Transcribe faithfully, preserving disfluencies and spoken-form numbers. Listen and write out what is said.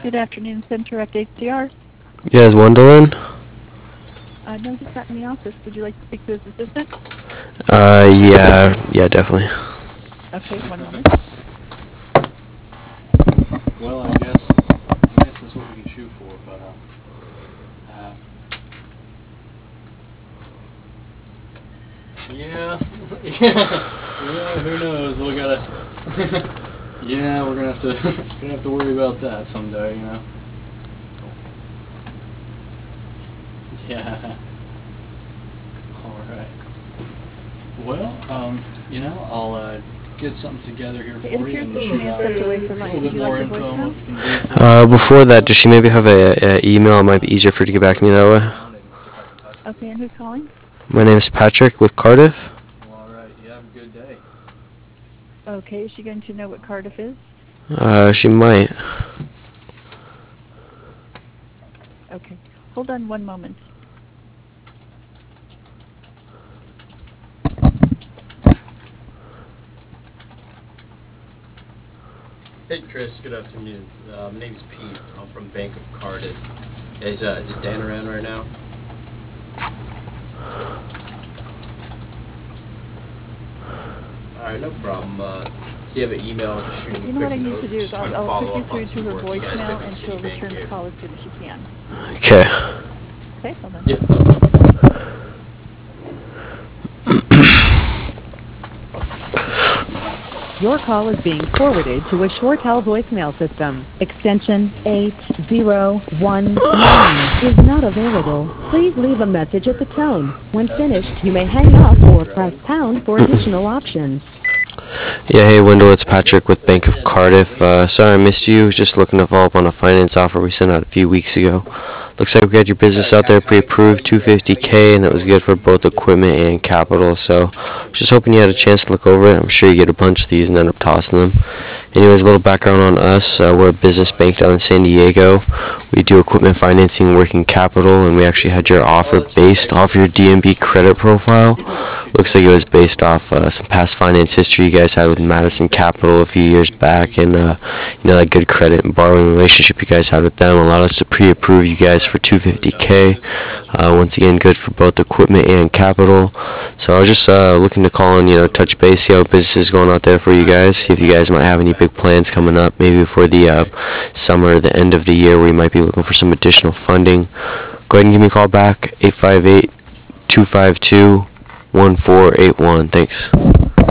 Good afternoon, Center at H C R. Yeah, is Wendell in? Uh, no, he's not in the office. Would you like to speak to his assistant? Uh, yeah, yeah, definitely. Okay, one moment. Well, I guess, I guess that's what we can shoot for, but, uh, uh, yeah, yeah, who knows, we gotta, yeah, we're gonna have to, gonna have to worry about that someday, you know? Yeah. Alright. Well, um, you know, I'll, uh, get something together here for It you appears and that shoot Leanne out stepped away a from line. little Would bit you more like the info on voicemail? what we can do for Uh, you. before that, does she maybe have a, a email? It might be easier for her to get back to me that way. Okay, and who's calling? My name's Patrick with Cardiff. Well, alright, you have a good day. Okay, is she going to know what Cardiff is? Uh, she might. Okay, hold on one moment. Hey Chris, good afternoon. Uh, my name's Pete. I'm from Bank of Cardiff. Is, uh, is Dan around right now? Alright, no problem. Uh, do you have an email? Just shoot me You a know what I quick need note. to do is Just trying I'll, to I'll follow put you up through on to some her work you guys did voicemail with and she'll Citibank return the here. call as soon as she can. Okay. Okay, hold on. Yeah. Your call is being forwarded to a ShoreTel voicemail system. Extension eight zero one nine is not available. Please leave a message at the tone. When finished, you may hang up or press pound for additional options. Yeah, hey Wendell, it's Patrick with Bank of Cardiff. Uh, sorry I missed you. Just looking to follow up on a finance offer we sent out a few weeks ago. Looks like we got your business out there pre-approved, two hundred fifty K, and that was good for both equipment and capital. So, just hoping you had a chance to look over it. I'm sure you get a bunch of these and end up tossing them. Anyways, a little background on us. Uh, we're a business bank down in San Diego. We do equipment financing, working capital, and we actually had your offer based off your D M B credit profile. Looks like it was based off uh, some past finance history you guys had with Madison Capital a few years back, and uh, you know that good credit and borrowing relationship you guys had with them allowed us to pre-approve you guys for two hundred fifty K. Uh, once again, good for both equipment and capital. So I was just uh, looking to call and you know touch base, see how business is going out there for you guys. See if you guys might have any big plans coming up, maybe for the uh, summer or the end of the year, where you might be looking for some additional funding. Go ahead and give me a call back, eight five eight, two five two, one four eight one. Thanks.